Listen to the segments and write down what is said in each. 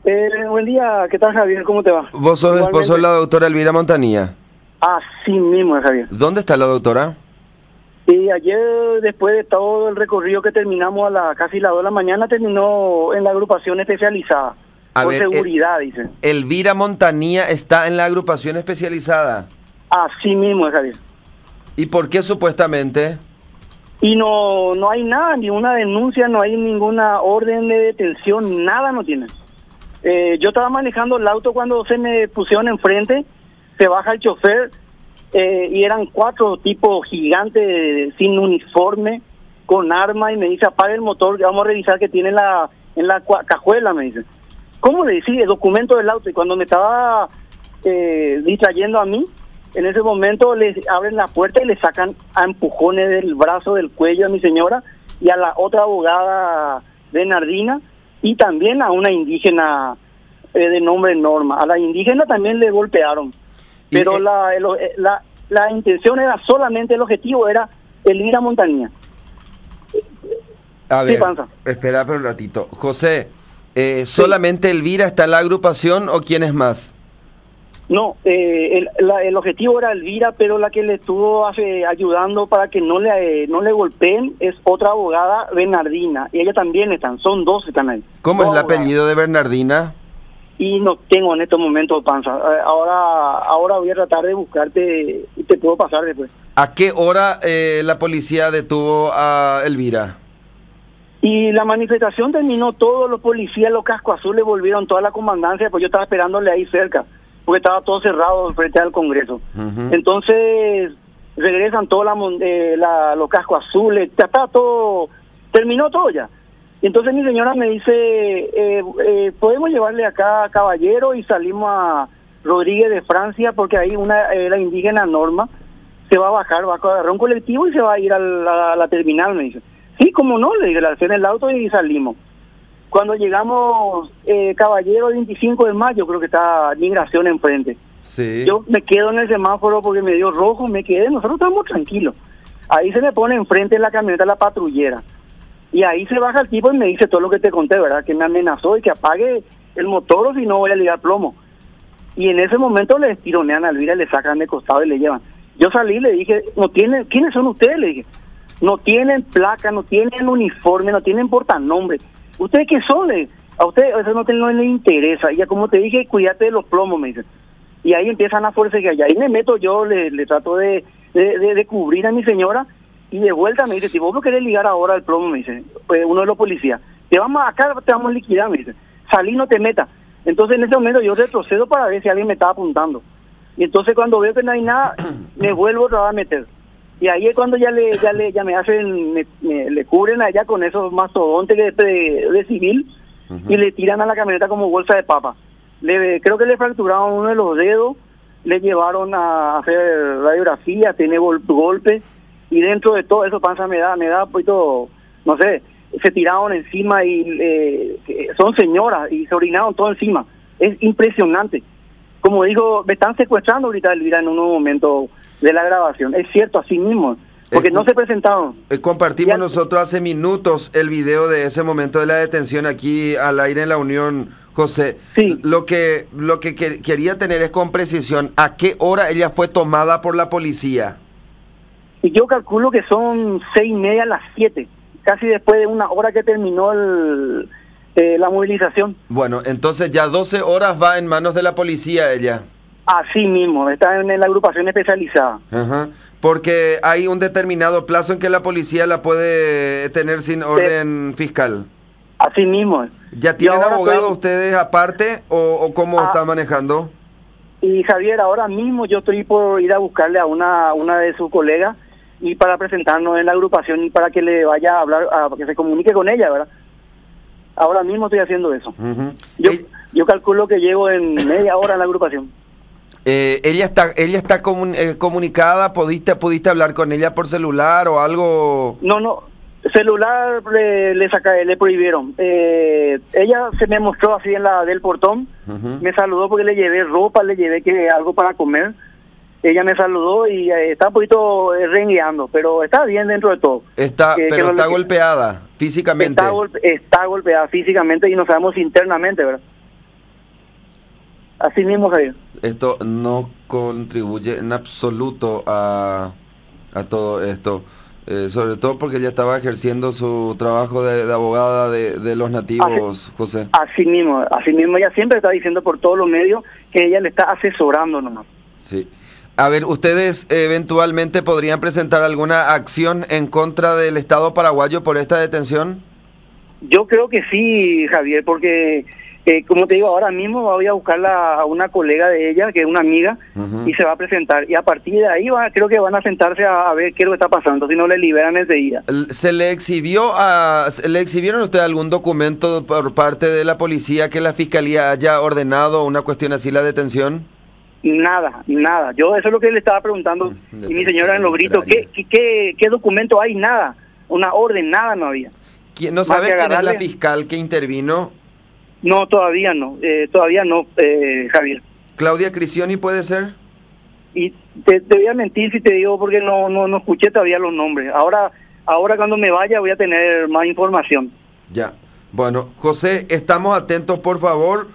Buen día, ¿qué tal, Javier? ¿Cómo te va? Vos sos Igualmente. esposo de la doctora Elvira Montanía. Así mismo, Javier. ¿Dónde está la doctora? Y ayer, después de todo el recorrido que terminamos casi las 2 de la mañana, terminó en la agrupación especializada. Por seguridad, dicen. Elvira Montanía está en la agrupación especializada. Así mismo, Javier. ¿Y por qué supuestamente? Y no hay nada, ninguna denuncia, no hay ninguna orden de detención, nada no tienen. Yo estaba manejando el auto cuando se me pusieron enfrente, se baja el chofer y eran 4 tipos gigantes sin uniforme, con arma, y me dice, apague el motor, vamos a revisar que tiene en la cajuela, me dice. ¿Cómo le decía? El documento del auto. Y cuando me estaba distrayendo a mí, en ese momento les abren la puerta y le sacan a empujones del brazo, del cuello a mi señora y a la otra abogada Bernardina, y también a una indígena de nombre Norma. A la indígena también le golpearon, pero la intención era solamente, el objetivo era Elvira Montanía. A ver, ¿Qué pasa? espera un ratito. José, ¿solamente Elvira está en la agrupación o quién es más? No, el objetivo era Elvira, pero la que le estuvo ayudando para que no le golpeen es otra abogada, Bernardina, y ella también son 2 están ahí. ¿Cómo es el abogadas. apellido de Bernardina? Y no tengo en estos momentos, Panza. Ahora voy a tratar de buscarte y te puedo pasar después. ¿A qué hora la policía detuvo a Elvira? Y la manifestación terminó, todos los policías, los cascos azules volvieron, toda la comandancia, pues yo estaba esperándole ahí cerca, porque estaba todo cerrado frente al Congreso. Entonces regresan todos los cascos azules, ya está todo, terminó todo ya. Y entonces mi señora me dice, podemos llevarle acá a Caballero, y salimos a Rodríguez de Francia, porque ahí la indígena Norma se va a bajar, va a agarrar un colectivo y se va a ir a la terminal, me dice. Sí, como no, le dije, la en el auto y salimos. Cuando llegamos, Caballero 25 de mayo, creo que está migración enfrente. Sí. Yo me quedo en el semáforo porque me dio rojo, me quedé, nosotros estamos tranquilos. Ahí se me pone enfrente la camioneta la patrullera. Y ahí se baja el tipo y me dice todo lo que te conté, ¿verdad? Que me amenazó y que apague el motor o si no voy a ligar plomo. Y en ese momento le tironean a Elvira, le sacan de costado y le llevan. Yo salí y le dije, ¿quiénes son ustedes? Le dije, no tienen placa, no tienen uniforme, no tienen portanombre. ¿Ustedes qué son? A ustedes eso no les interesa. Y ya como te dije, cuídate de los plomos, me dicen. Y ahí empiezan a forcejear. Y ahí me meto yo, le trato de cubrir a mi señora. Y de vuelta me dice, si vos no querés ligar ahora al plomo, me dice, pues uno de los policías, acá te vamos a liquidar, me dice, salí, no te metas. Entonces en ese momento yo retrocedo para ver si alguien me estaba apuntando. Y entonces cuando veo que no hay nada, me vuelvo otra vez a meter. Y ahí es cuando ya me hacen, le cubren allá con esos mastodontes de civil, y le tiran a la camioneta como bolsa de papa. Creo que le fracturaron uno de los dedos, le llevaron a hacer radiografía, tiene golpes. Y dentro de todo eso, Panza, me da un poquito, no sé, se tiraron encima y son señoras y se orinaron todo encima. Es impresionante. Como digo, me están secuestrando ahorita, Elvira, en un momento de la grabación. Es cierto, así mismo, porque no se presentaron. Compartimos nosotros hace minutos el video de ese momento de la detención aquí al aire en La Unión, José. Sí. Lo que quería tener es con precisión, ¿a qué hora ella fue tomada por la policía? Y yo calculo que son 6:30 a las 7, casi después de una hora que terminó la movilización. Bueno, entonces ya 12 horas va en manos de la policía ella. Así mismo, está en la agrupación especializada. Ajá. Porque hay un determinado plazo en que la policía la puede tener sin orden fiscal. Así mismo. ¿Ya tienen abogado ustedes aparte o cómo está manejando? Y Javier, ahora mismo yo estoy por ir a buscarle a una de sus colegas y para presentarnos en la agrupación y para que le vaya a hablar, para que se comunique con ella, ¿verdad? Ahora mismo estoy haciendo eso. Yo calculo que llego en media hora en la agrupación. ¿Ella está comunicada? ¿Pudiste hablar con ella por celular o algo? No, celular le prohibieron. Ella se me mostró así en la del portón, me saludó porque le llevé ropa, le llevé algo para comer. Ella me saludó y está un poquito rengueando, pero está bien dentro de todo. Está golpeada físicamente. Está golpeada físicamente y no sabemos internamente, ¿verdad? Así mismo, Javier. Esto no contribuye en absoluto a todo esto, sobre todo porque ella estaba ejerciendo su trabajo de abogada de los nativos, José. Así mismo, ella siempre está diciendo por todos los medios que ella le está asesorando nomás. Sí. A ver, ¿ustedes eventualmente podrían presentar alguna acción en contra del Estado paraguayo por esta detención? Yo creo que sí, Javier, porque como te digo, ahora mismo voy a buscarla a una colega de ella, que es una amiga, y se va a presentar. Y a partir de ahí creo que van a sentarse a ver qué es lo que está pasando, si no le liberan enseguida. ¿Le exhibieron a usted algún documento por parte de la policía que la fiscalía haya ordenado una cuestión así, la detención? Nada. Yo eso es lo que le estaba preguntando. Y mi señora en los gritos, ¿qué documento hay? Nada. Una orden, nada no había. ¿No sabe quién es la fiscal que intervino? No, todavía no, Javier. ¿Claudia Crisioni puede ser? Y te voy a mentir si te digo porque no escuché todavía los nombres. Ahora cuando me vaya voy a tener más información. Ya. Bueno, José, estamos atentos, por favor.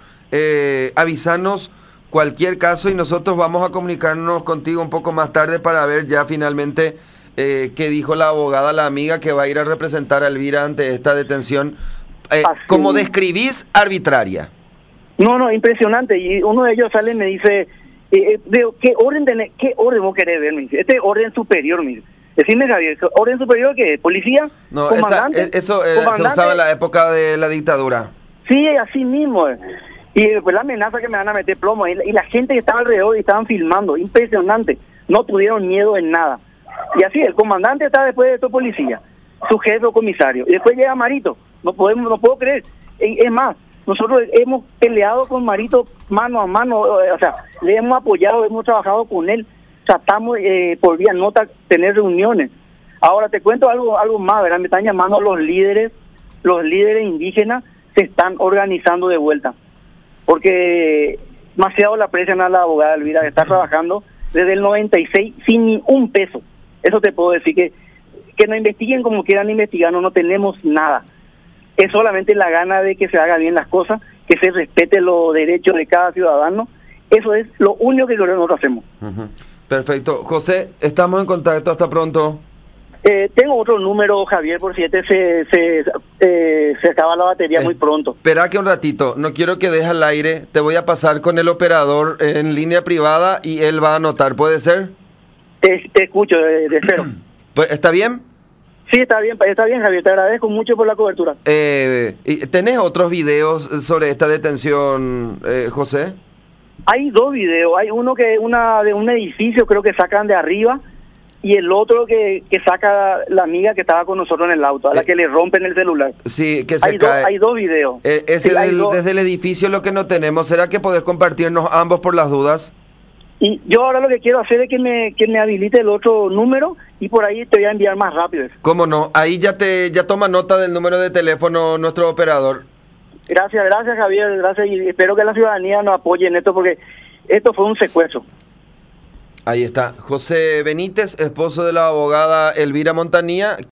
Avísanos cualquier caso y nosotros vamos a comunicarnos contigo un poco más tarde para ver ya finalmente qué dijo la abogada, la amiga que va a ir a representar a Elvira ante esta detención. Como describís, arbitraria. No, impresionante. Y uno de ellos sale y me dice, ¿qué orden vos querés ver? Me dice, este es orden superior, me dice. Decime, Javier, ¿orden superior qué es? ¿Policía? No, ¿Comandante? Eso se usaba en la época de la dictadura. Sí, así mismo. Y después la amenaza que me van a meter plomo. Y la gente que estaba alrededor y estaban filmando, impresionante. No tuvieron miedo en nada. Y así, el comandante está después de estos policías, su jefe o comisario. Y después llega Marito. No puedo creer. Es más, nosotros hemos peleado con Marito mano a mano, o sea, le hemos apoyado, hemos trabajado con él, tratamos por vía nota tener reuniones. Ahora te cuento algo más, ¿verdad? Me están llamando los líderes indígenas, se están organizando de vuelta, porque demasiado la aprecian a la abogada Elvira, que está trabajando desde el 96 sin ni un peso. Eso te puedo decir, que nos investiguen como quieran investigar, no tenemos nada. Es solamente la gana de que se haga bien las cosas, que se respete los derechos de cada ciudadano. Eso es lo único que nosotros hacemos. Perfecto. José, estamos en contacto. Hasta pronto. Tengo otro número, Javier, por si se acaba la batería muy pronto. Espera que un ratito. No quiero que dejes al aire. Te voy a pasar con el operador en línea privada y él va a anotar. ¿Puede ser? Te escucho, de cero. ¿Está bien? Sí, está bien, Javier, te agradezco mucho por la cobertura. ¿Tenés otros videos sobre esta detención, José? Hay dos videos, hay uno que de un edificio, creo que sacan de arriba, y el otro que saca la amiga que estaba con nosotros en el auto, a la que le rompen el celular. Sí, que se cae. Hay dos videos. Desde el edificio lo que no tenemos, ¿será que podés compartirnos ambos por las dudas? Y yo ahora lo que quiero hacer es que me habilite el otro número y por ahí te voy a enviar más rápido. ¿Cómo no? Ahí ya toma nota del número de teléfono nuestro operador. Gracias Javier, gracias, y espero que la ciudadanía nos apoye en esto porque esto fue un secuestro. Ahí está, José Benítez, esposo de la abogada Elvira Montanía.